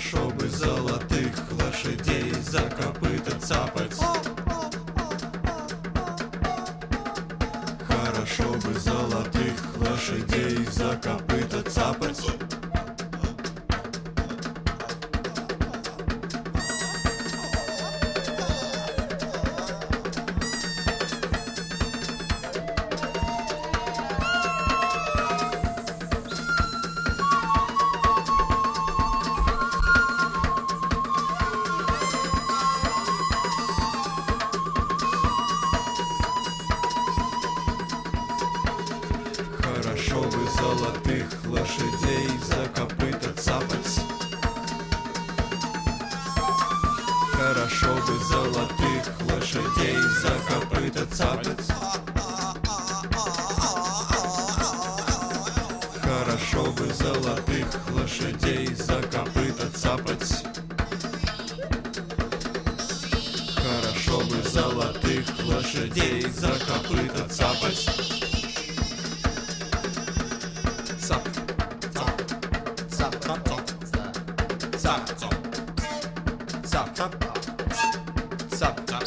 Хорошо бы золотых лошадей за копыта цапать. Хорошо бы золотых лошадей за копыта цапать. Хорошо бы золотых лошадей за копыта цапать. Хорошо бы золотых лошадей за копыта цапать. Хорошо бы золотых лошадей за копыта цапать. Хорошо бы золотых лошадей за копыта цапать. Цап, цап, цап, цап, цап, цап, цап, цап, цап, цап, цап.